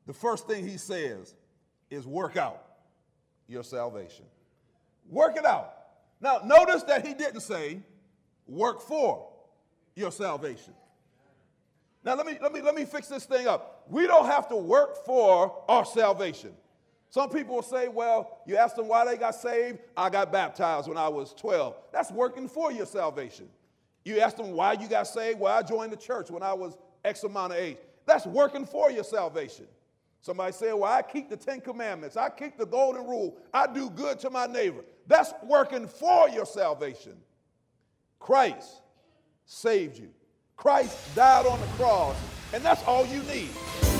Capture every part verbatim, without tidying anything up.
the first thing he says is work out your salvation. Work it out. Now, notice that he didn't say work for your salvation. Now, let me, let me, let me fix this thing up. We don't have to work for our salvation. Some people will say, well, you ask them why they got saved. I got baptized when I was twelve. That's working for your salvation. You ask them why you got saved. Well, I joined the church when I was X amount of age. That's working for your salvation. Somebody say, well, I keep the Ten Commandments. I keep the golden rule. I do good to my neighbor. That's working for your salvation. Christ saved you. Christ died on the cross, and that's all you need.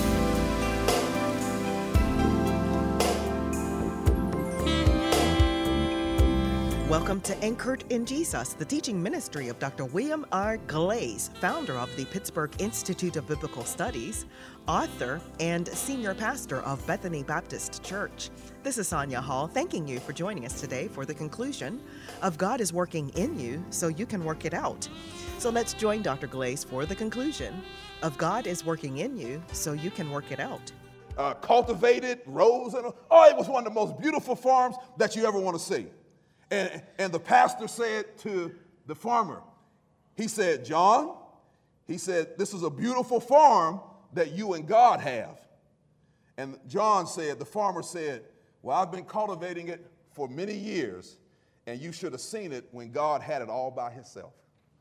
Welcome to Anchored in Jesus, the teaching ministry of Doctor William R. Glaze, founder of the Pittsburgh Institute of Biblical Studies, author, and senior pastor of Bethany Baptist Church. This is Sonia Hall, thanking you for joining us today for the conclusion of God is working in you so you can work it out. So let's join Doctor Glaze for the conclusion of God is working in you so you can work it out. Uh, cultivated, rose, and oh, it was one of the most beautiful farms that you ever want to see. And, and the pastor said to the farmer, he said, John, he said, this is a beautiful farm that you and God have. And John said, the farmer said, well, I've been cultivating it for many years, and you should have seen it when God had it all by himself.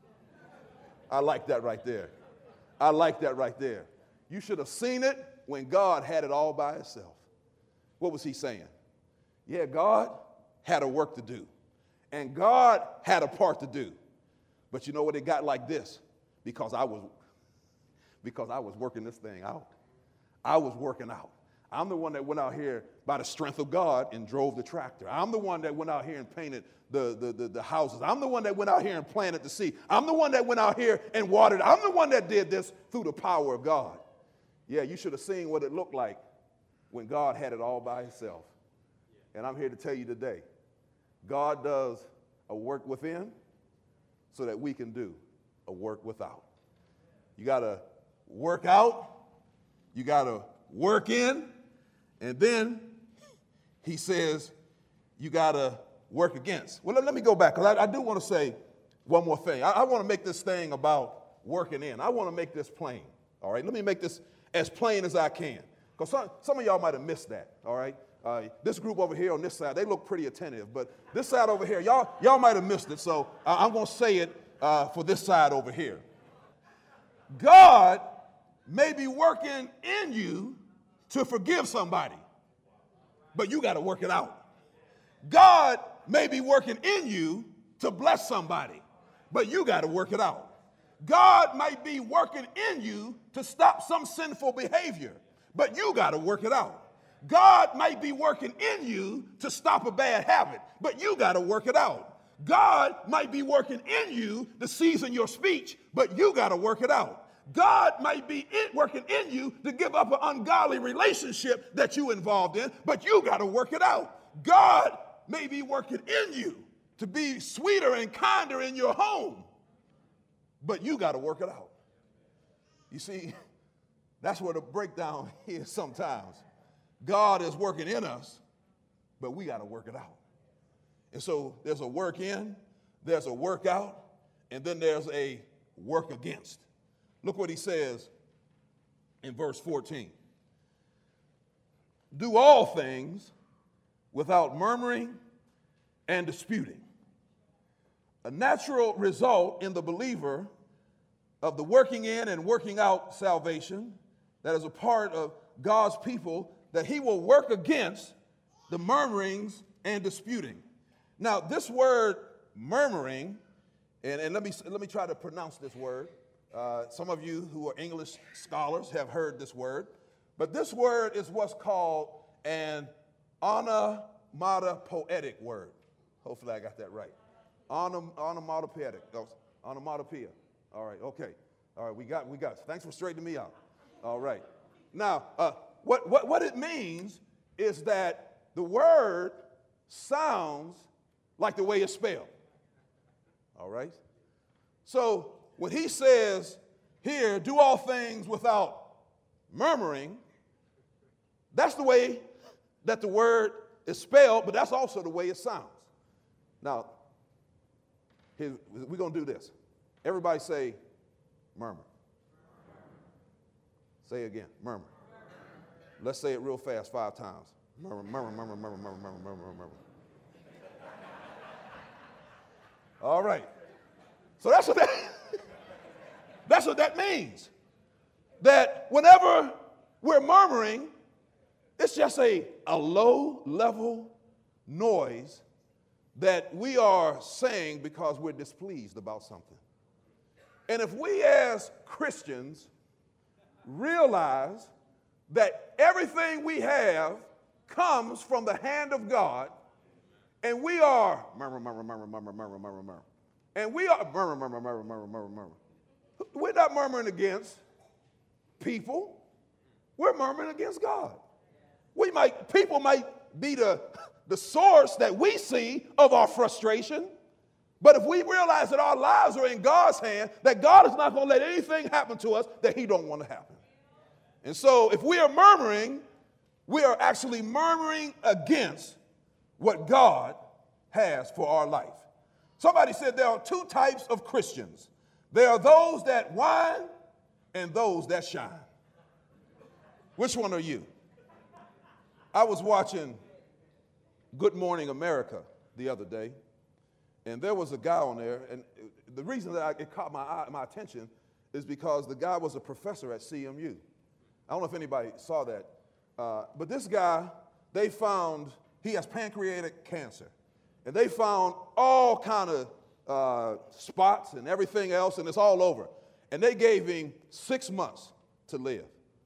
I like that right there. I like that right there. You should have seen it when God had it all by himself. What was he saying? Yeah, God had a work to do. And God had a part to do. But you know what? It got like this because I was because I was working this thing out. I was working out. I'm the one that went out here by the strength of God and drove the tractor. I'm the one that went out here and painted the, the, the, the houses. I'm the one that went out here and planted the seed. I'm the one that went out here and watered. I'm the one that did this through the power of God. Yeah, you should have seen what it looked like when God had it all by himself. And I'm here to tell you today, God does a work within so that we can do a work without. You got to work out, you got to work in, and then he says you got to work against. Well, let, let me go back, because I, I do want to say one more thing. I, I want to make this thing about working in. I want to make this plain, all right? Let me make this as plain as I can, because some, some of y'all might have missed that, all right? Uh, this group over here on this side, they look pretty attentive, but this side over here, y'all, y'all might have missed it, so uh, I'm going to say it uh, for this side over here. God may be working in you to forgive somebody, but you got to work it out. God may be working in you to bless somebody, but you got to work it out. God might be working in you to stop some sinful behavior, but you got to work it out. God might be working in you to stop a bad habit, but you got to work it out. God might be working in you to season your speech, but you got to work it out. God might be in, working in you to give up an ungodly relationship that you involved in, but you got to work it out. God may be working in you to be sweeter and kinder in your home, but you got to work it out. You see, that's where the breakdown is sometimes. God is working in us, but we got to work it out. And so there's a work in, there's a work out, and then there's a work against. Look what he says in verse fourteen. Do all things without murmuring and disputing. A natural result in the believer of the working in and working out salvation that is a part of God's people, that he will work against the murmurings and disputing. Now, this word murmuring, and, and let me let me try to pronounce this word. Uh, some of you who are English scholars have heard this word, but this word is what's called an onomatopoetic word. Hopefully I got that right. Onom, onomatopoetic. Onomatopoeia. All right, okay. All right, we got, we got. Thanks for straightening me out. All right. Now, uh, What, what, what it means is that the word sounds like the way it's spelled. All right? So when he says here, do all things without murmuring That's the way that the word is spelled, but that's also the way it sounds. Now, here, we're going to do this. Everybody say murmur. Say it again, murmur. Let's say it real fast five times. Murmur, murmur, murmur, murmur, murmur, murmur, murmur, murmur. All right. So that's what that, that's what that means. That whenever we're murmuring, it's just a, a low-level noise that we are saying because we're displeased about something. And if we as Christians realize that everything we have comes from the hand of God, and we are murmur, murmur, murmur, murmur, murmur, murmur, murmur, and we are murmur, murmur, murmur, murmur, murmur, murmur. We're not murmuring against people. We're murmuring against God. We might, people might be the, the source that we see of our frustration, but if we realize that our lives are in God's hand, that God is not going to let anything happen to us that he don't want to happen. And so if we are murmuring, we are actually murmuring against what God has for our life. Somebody said there are two types of Christians. There are those that whine and those that shine. Which one are you? I was watching Good Morning America the other day, and there was a guy on there, and the reason that I, it caught my eye, my attention is because the guy was a professor at C M U. I don't know if anybody saw that, uh, but this guy, they found he has pancreatic cancer, and they found all kind of uh, spots and everything else, and it's all over. And they gave him six months to live.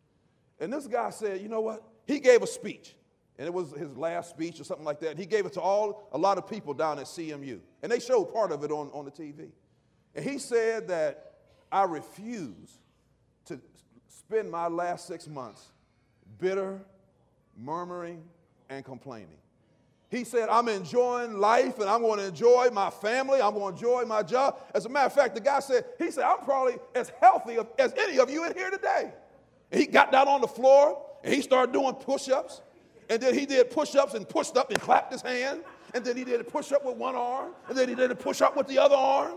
And this guy said, you know what? He gave a speech, and it was his last speech or something like that. He gave it to all a lot of people down at C M U, and they showed part of it on, on the T V. And he said that I refuse to spend my last six months bitter, murmuring, and complaining. He said, I'm enjoying life, and I'm going to enjoy my family. I'm going to enjoy my job. As a matter of fact, the guy said, he said, I'm probably as healthy as any of you in here today. And he got down on the floor, and he started doing push-ups. And then he did push-ups and pushed up and clapped his hand. And then he did a push-up with one arm. And then he did a push-up with the other arm.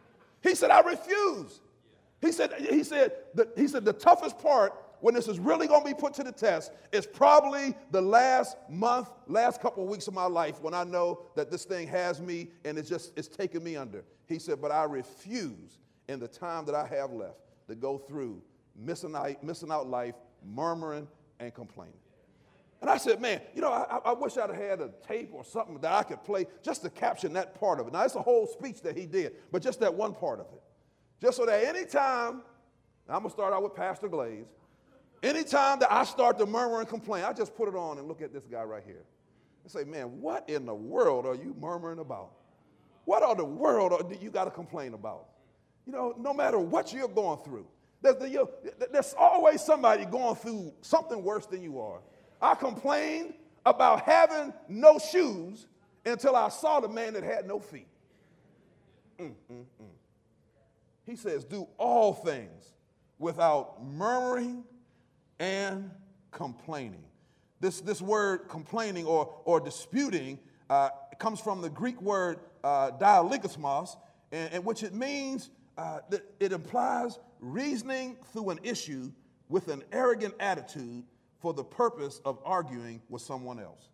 He said, I refuse. He said, he said, the, he said, the toughest part when this is really going to be put to the test is probably the last month, last couple of weeks of my life when I know that this thing has me and it's just, it's taking me under. He said, but I refuse in the time that I have left to go through missing out, missing out life, murmuring and complaining. And I said, man, you know, I, I wish I'd had a tape or something that I could play just to caption that part of it. Now, it's a whole speech that he did, but just that one part of it. Just so that anytime, I'm going to start out with Pastor Glaze, anytime that I start to murmur and complain, I just put it on and look at this guy right here and say, man, what in the world are you murmuring about? What are the world do you got to complain about? You know, no matter what you're going through, there's, the, you, there's always somebody going through something worse than you are. I complained about having no shoes until I saw the man that had no feet. Mm, mm, mm. He says, do all things without murmuring and complaining. This, this word complaining or, or disputing uh, comes from the Greek word uh, dialogismos, in, in which it means, uh, that it implies reasoning through an issue with an arrogant attitude for the purpose of arguing with someone else.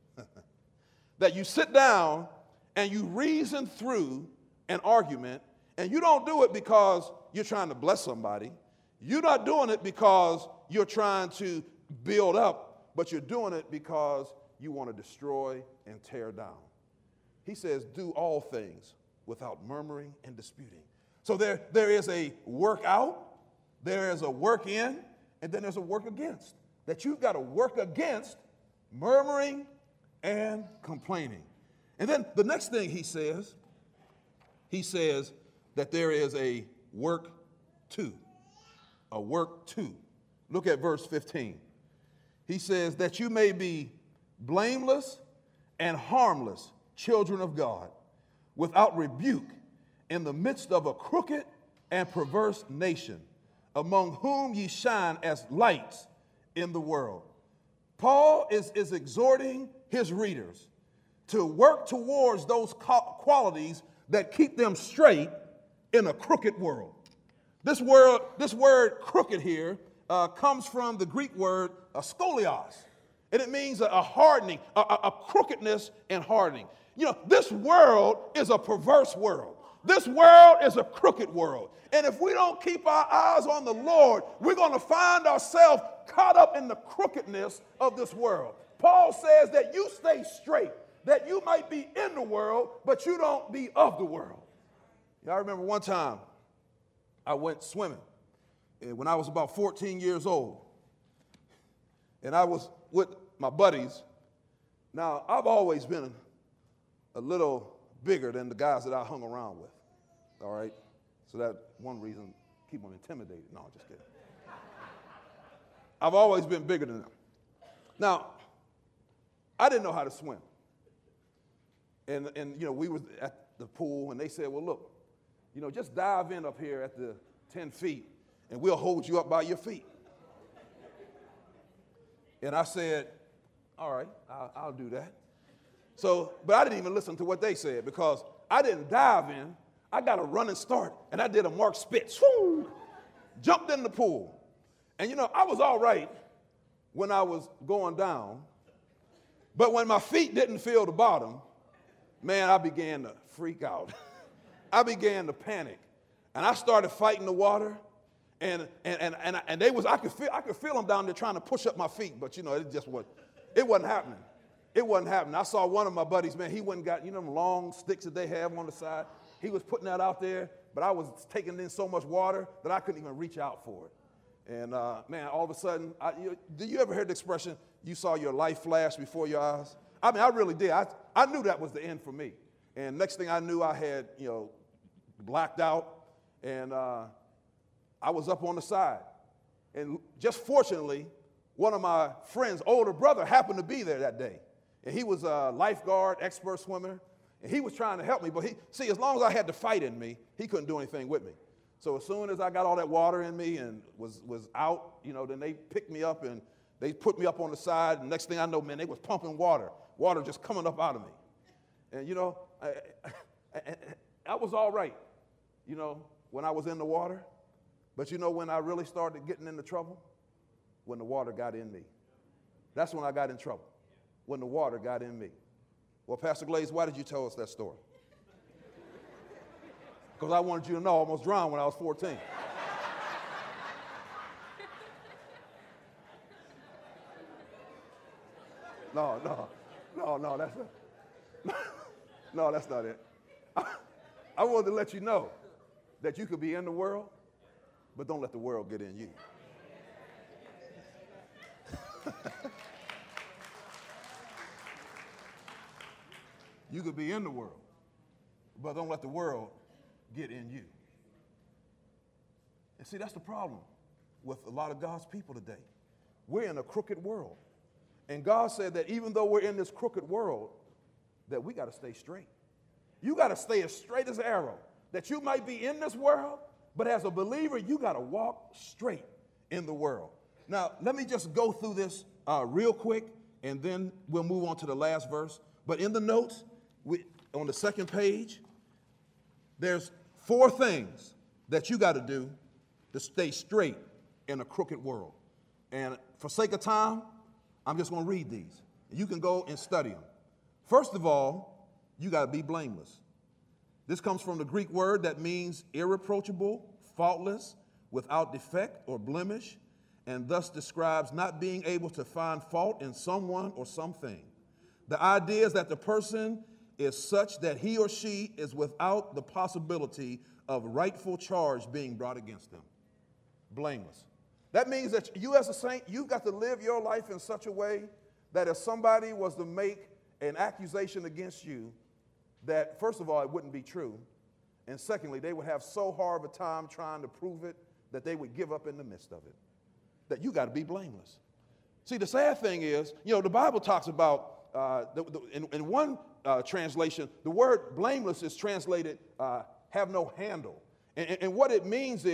That you sit down and you reason through an argument, and you don't do it because you're trying to bless somebody. You're not doing it because you're trying to build up, but you're doing it because you want to destroy and tear down. He says, do all things without murmuring and disputing. So there, there is a work out, there is a work in, and then there's a work against. That you've got to work against murmuring and complaining. And then the next thing he says, he says that there is a work to. A work to. Look at verse fifteen. He says that you may be blameless and harmless children of God, without rebuke, in the midst of a crooked and perverse nation, among whom ye shine as lights in the world. Paul is, is exhorting his readers to work towards those qualities that keep them straight in a crooked world. This word, this word crooked here uh, comes from the Greek word uh, scolios, and it means a, a hardening, a, a, a crookedness and hardening. You know, this world is a perverse world. This world is a crooked world. And if we don't keep our eyes on the Lord, we're going to find ourselves caught up in the crookedness of this world. Paul says that you stay straight, that you might be in the world, but you don't be of the world. You know, I remember one time I went swimming when I was about fourteen years old. And I was with my buddies. Now, I've always been a little bigger than the guys that I hung around with. All right? So that one reason, keep them intimidated. No, just kidding. I've always been bigger than them. Now, I didn't know how to swim. And, and you know, we were at the pool, and they said, well, look, you know, just dive in up here at the ten feet, and we'll hold you up by your feet. And I said, all right, I'll, I'll do that. So, but I didn't even listen to what they said, because I didn't dive in. I got a running start, and I did a Mark Spitz. Woo! Jumped in the pool. And, you know, I was all right when I was going down, but when my feet didn't feel the bottom, man, I began to freak out. I began to panic, and I started fighting the water, and and and and, and they was I could feel I could feel them down there trying to push up my feet, but you know it just was it wasn't happening. It wasn't happening. I saw one of my buddies, man. He went and got you know them long sticks that they have on the side. He was putting that out there, but I was taking in so much water that I couldn't even reach out for it. And uh, man, all of a sudden, I, you, do you ever hear the expression, you saw your life flash before your eyes? I mean, I really did. I, I knew that was the end for me. And next thing I knew, I had, you know, blacked out, and uh, I was up on the side. And just fortunately, one of my friend's older brother happened to be there that day. And he was a lifeguard, expert swimmer, and he was trying to help me. But he, see, as long as I had the fight in me, he couldn't do anything with me. So as soon as I got all that water in me and was, was out, you know, then they picked me up and they put me up on the side. And next thing I know, man, they was pumping water, water just coming up out of me. And, you know, I, I, I was all right, you know, when I was in the water. But, you know, when I really started getting into trouble, when the water got in me. That's when I got in trouble, when the water got in me. Well, Pastor Glaze, why did you tell us that story? Because I wanted you to know I almost drowned when I was fourteen. No, no, no, no, that's not, no, that's not it. I, I wanted to let you know that you could be in the world, but don't let the world get in you. You could be in the world, but don't let the world get in you. And see, that's the problem with a lot of God's people today. We're in a crooked world. And God said that even though we're in this crooked world, that we got to stay straight. You got to stay as straight as an arrow, that you might be in this world, but as a believer, you got to walk straight in the world. Now, let me just go through this uh, real quick, and then we'll move on to the last verse. But in the notes, we, on the second page, there's four things that you got to do to stay straight in a crooked world. And for sake of time, I'm just going to read these. You can go and study them. First of all, you got to be blameless. This comes from the Greek word that means irreproachable, faultless, without defect or blemish, and thus describes not being able to find fault in someone or something. The idea is that the person is such that he or she is without the possibility of rightful charge being brought against them. Blameless. That means that you as a saint, you've got to live your life in such a way that if somebody was to make an accusation against you, that first of all, it wouldn't be true. And secondly, they would have so hard of a time trying to prove it that they would give up in the midst of it. That you got to be blameless. See, the sad thing is, you know, the Bible talks about, uh, the, the, in, in one uh, translation, the word blameless is translated uh, have no handle. And, and what it means is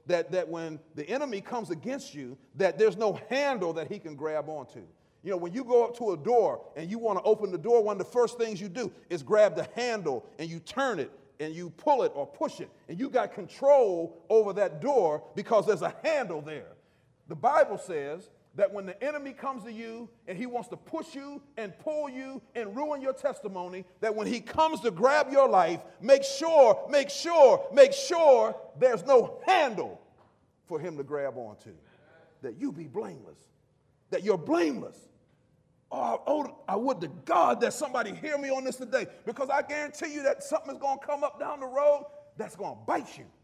that, that when the enemy comes against you, that there's no handle that he can grab onto. You know, when you go up to a door and you want to open the door, one of the first things you do is grab the handle and you turn it and you pull it or push it. And you got control over that door because there's a handle there. The Bible says that when the enemy comes to you and he wants to push you and pull you and ruin your testimony, that when he comes to grab your life, make sure, make sure, make sure there's no handle for him to grab onto. That you be blameless. That you're blameless. Oh, oh, I would to God that somebody hear me on this today, because I guarantee you that something is going to come up down the road that's going to bite you.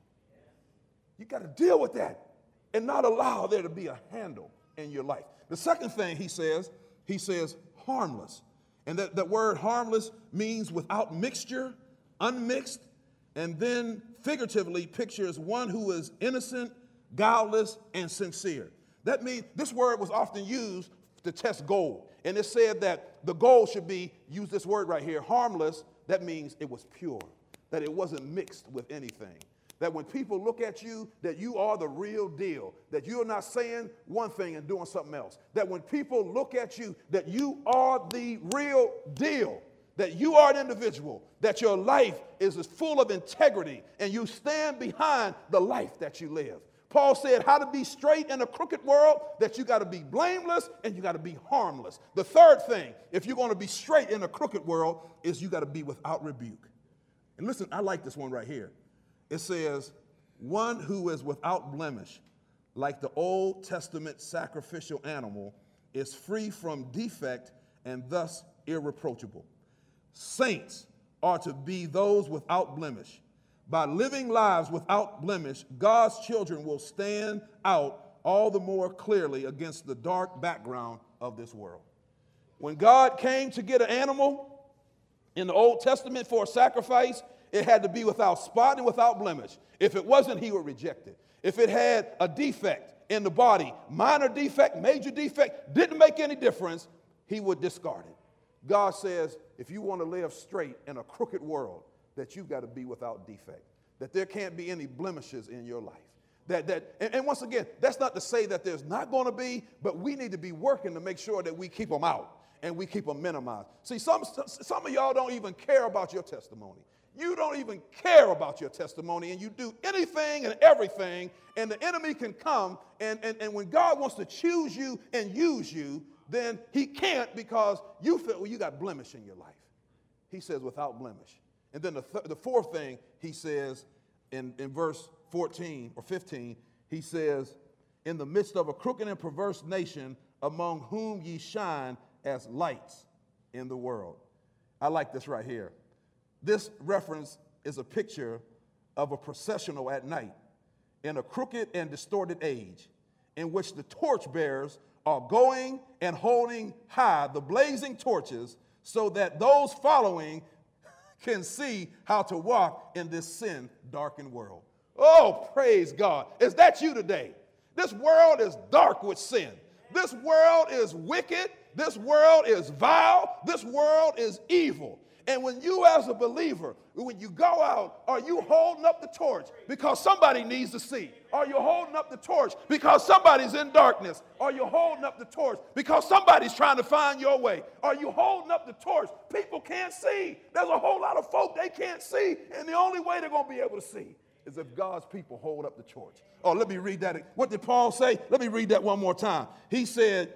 You got to deal with that and not allow there to be a handle in your life. The second thing he says, he says harmless. And that, that word harmless means without mixture, unmixed, and then figuratively pictures one who is innocent, guileless, and sincere. That means this word was often used to test gold. And it said that the gold should be, use this word right here, harmless. That means it was pure, that it wasn't mixed with anything. That when people look at you, that you are the real deal, that you're not saying one thing and doing something else. That when people look at you, that you are the real deal, that you are an individual, that your life is as full of integrity and you stand behind the life that you live. Paul said how to be straight in a crooked world, that you got to be blameless and you got to be harmless. The third thing, if you're going to be straight in a crooked world, is you got to be without rebuke. And listen, I like this one right here. It says, one who is without blemish, like the Old Testament sacrificial animal, is free from defect and thus irreproachable. Saints are to be those without blemish. By living lives without blemish, God's children will stand out all the more clearly against the dark background of this world. When God came to get an animal in the Old Testament for a sacrifice, it had to be without spot and without blemish. If it wasn't, he would reject it. If it had a defect in the body, minor defect, major defect, didn't make any difference, he would discard it. God says, if you want to live straight in a crooked world, that you've got to be without defect, that there can't be any blemishes in your life. That, that, and, and once again, that's not to say that there's not going to be, but we need to be working to make sure that we keep them out and we keep them minimized. See, some, some of y'all don't even care about your testimony. You don't even care about your testimony, and you do anything and everything, and the enemy can come, and, and, and when God wants to choose you and use you, then he can't, because you feel, well, you got blemish in your life. He says without blemish. And then the, th- the fourth thing he says in, in verse fourteen or fifteen, he says, in the midst of a crooked and perverse nation, among whom ye shine as lights in the world. I like this right here. This reference is a picture of a processional at night in a crooked and distorted age, in which the torchbearers are going and holding high the blazing torches, so that those following can see how to walk in this sin-darkened world. Oh, praise God. Is that you today? This world is dark with sin. This world is wicked. This world is vile. This world is evil. And when you as a believer, when you go out, are you holding up the torch because somebody needs to see? Are you holding up the torch because somebody's in darkness? Are you holding up the torch because somebody's trying to find your way? Are you holding up the torch? People can't see. There's a whole lot of folk they can't see, and the only way they're going to be able to see is if God's people hold up the torch. Oh, let me read that. What did Paul say? Let me read that one more time. He said,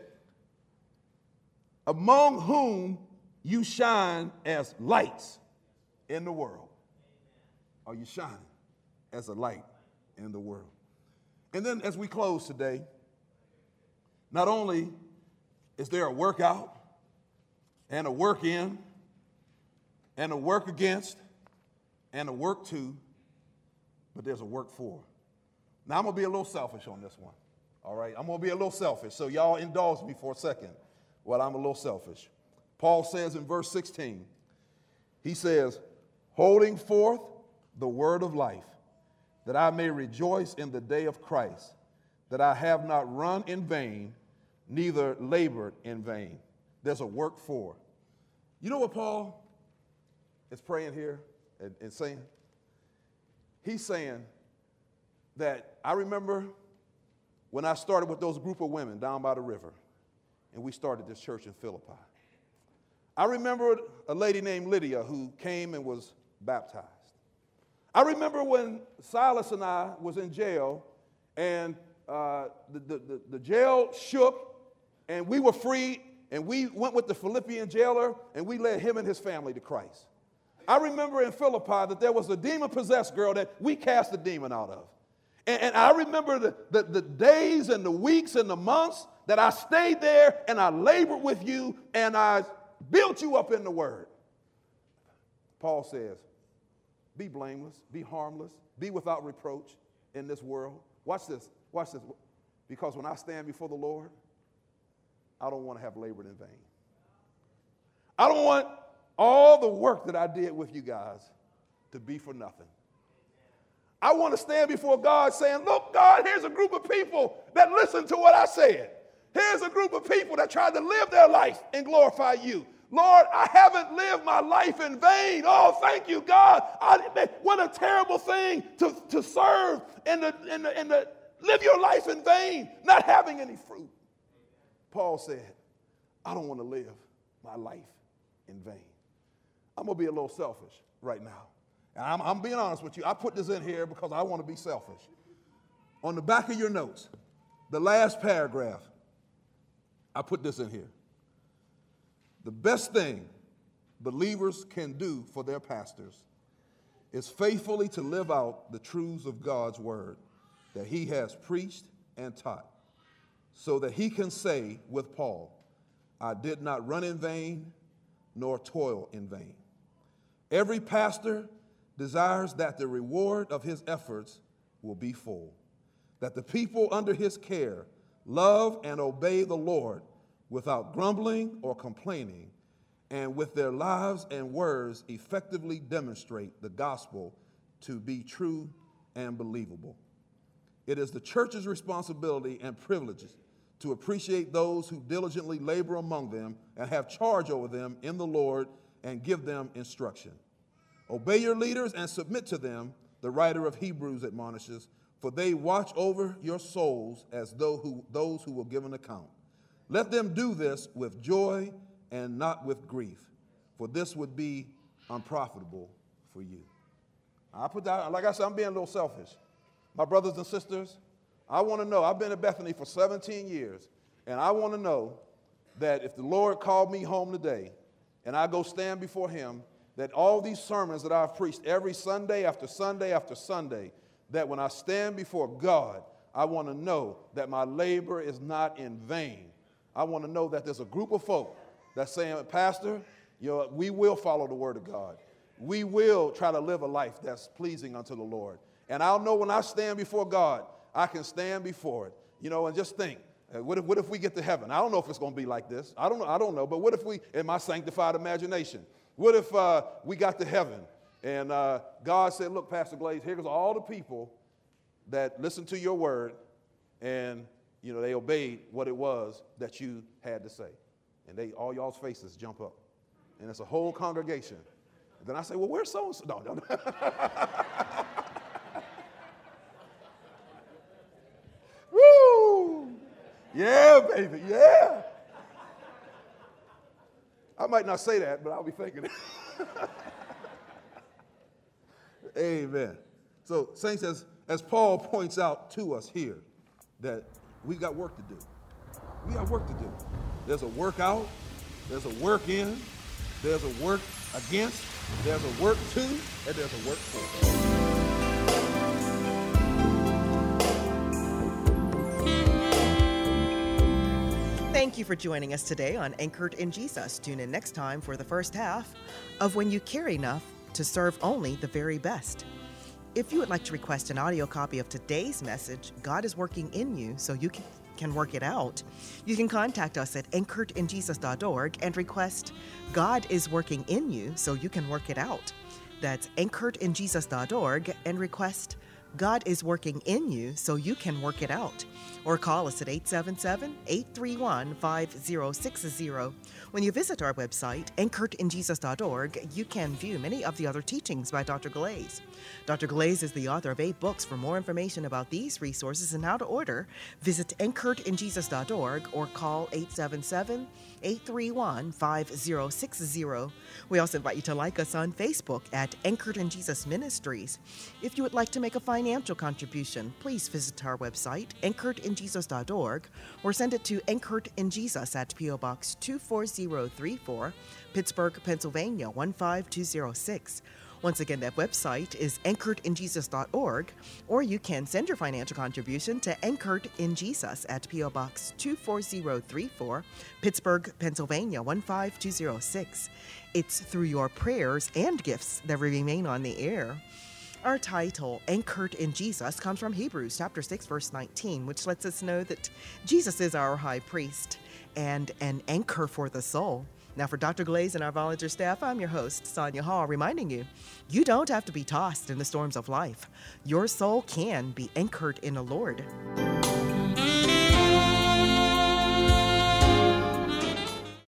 among whom you shine as lights in the world. Are you shining as a light in the world? And then as we close today, not only is there a workout and a work in and a work against and a work to, but there's a work for. Now I'm going to be a little selfish on this one. All right, I'm going to be a little selfish. So y'all indulge me for a second while I'm a little selfish. Paul says in verse sixteen, he says, holding forth the word of life, that I may rejoice in the day of Christ, that I have not run in vain, neither labored in vain. There's a work for. You know what Paul is praying here and, and saying? He's saying, that I remember when I started with those group of women down by the river, and we started this church in Philippi. I remember a lady named Lydia who came and was baptized. I remember when Silas and I was in jail, and uh, the, the, the, the jail shook, and we were free, and we went with the Philippian jailer, and we led him and his family to Christ. I remember in Philippi that there was a demon-possessed girl that we cast the demon out of. And, and I remember the, the, the days and the weeks and the months that I stayed there, and I labored with you, and I built you up in the word. Paul says, be blameless, be harmless, be without reproach in this world. Watch this, watch this. Because when I stand before the Lord, I don't want to have labored in vain. I don't want all the work that I did with you guys to be for nothing. I want to stand before God saying, look, God, here's a group of people that listened to what I said. Here's a group of people that tried to live their life and glorify you. Lord, I haven't lived my life in vain. Oh, thank you, God. I, what a terrible thing to, to serve and to, and, to, and to live your life in vain, not having any fruit. Paul said, I don't want to live my life in vain. I'm going to be a little selfish right now. And I'm, I'm being honest with you. I put this in here because I want to be selfish. On the back of your notes, the last paragraph, I put this in here. The best thing believers can do for their pastors is faithfully to live out the truths of God's word that he has preached and taught, so that he can say with Paul, I did not run in vain nor toil in vain. Every pastor desires that the reward of his efforts will be full, that the people under his care love and obey the Lord without grumbling or complaining, and with their lives and words effectively demonstrate the gospel to be true and believable. It is the church's responsibility and privilege to appreciate those who diligently labor among them and have charge over them in the Lord and give them instruction. Obey your leaders and submit to them, the writer of Hebrews admonishes, for they watch over your souls as though who, those who will give an account. Let them do this with joy and not with grief, for this would be unprofitable for you. I put that, like I said, I'm being a little selfish. My brothers and sisters, I want to know, I've been at Bethany for seventeen years, and I want to know that if the Lord called me home today and I go stand before him, that all these sermons that I've preached every Sunday after Sunday after Sunday, that when I stand before God, I want to know that my labor is not in vain. I want to know that there's a group of folk that's saying, Pastor, you know, we will follow the word of God. We will try to live a life that's pleasing unto the Lord. And I'll know when I stand before God, I can stand before it, you know, and just think, uh, what if, what if we get to heaven? I don't know if it's going to be like this. I don't know. I don't know. But what if we, in my sanctified imagination, what if uh, we got to heaven and uh, God said, look, Pastor Glaze, here's all the people that listened to your word and, you know, they obeyed what it was that you had to say. And they, all y'all's faces jump up. And it's a whole congregation. And then I say, well, where's so-and-so? No, no, no. Woo! Yeah, baby, yeah. I might not say that, but I'll be thinking it. Amen. So, saints, as, as Paul points out to us here, that we got work to do. We got work to do. There's a work out, there's a work in, there's a work against, there's a work to, and there's a work for. Thank you for joining us today on Anchored in Jesus. Tune in next time for the first half of When You Care Enough to Serve Only the Very Best. If you would like to request an audio copy of today's message, God is working in you so you can, can work it out, you can contact us at anchored in jesus dot org and request God is working in you so you can work it out. That's anchored in jesus dot org and request God is working in you so you can work it out. Or call us at eight seven seven, eight three one, five zero six zero. When you visit our website, anchored in jesus dot org, you can view many of the other teachings by Doctor Glaze. Doctor Glaze is the author of eight books. For more information about these resources and how to order, visit anchored in jesus dot org or call eight seven seven, eight three one, five zero six zero. We also invite you to like us on Facebook at Anchored in Jesus Ministries. If you would like to make a financial contribution, please visit our website, anchored in jesus dot org, or send it to Anchored in Jesus at P O Box two four zero three four, Pittsburgh, Pennsylvania one five two zero six. Once again, that website is anchored in jesus dot org, or you can send your financial contribution to Anchored in Jesus at P O Box two four zero three four, Pittsburgh, Pennsylvania one five two zero six. It's through your prayers and gifts that we remain on the air. Our title, Anchored in Jesus, comes from Hebrews chapter six, verse nineteen, which lets us know that Jesus is our high priest and an anchor for the soul. Now, for Doctor Glaze and our volunteer staff, I'm your host, Sonia Hall, reminding you, you don't have to be tossed in the storms of life. Your soul can be anchored in the Lord.